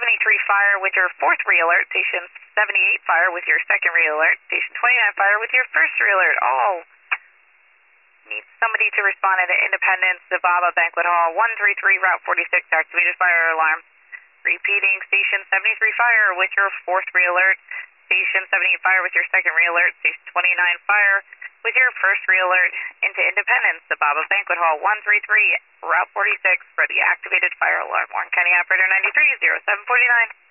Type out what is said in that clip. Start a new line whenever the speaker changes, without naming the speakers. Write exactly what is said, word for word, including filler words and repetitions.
seventy-three fire with your fourth re-alert. Station seventy-eight fire with your second re-alert. Station twenty-nine fire with your first re-alert. All need somebody to respond into Independence, the Baba Banquet Hall, one three three, Route forty-six, activated fire alarm. Repeating, Station seventy-three fire with your fourth re-alert. Station seventy-eight fire with your second re-alert. Station twenty-nine fire with your first re-alert into Independence, the Baba Banquet Hall, one three three, Route forty-six for the activated fire alarm. Warren County Operator ninety-three, zero seven forty-nine.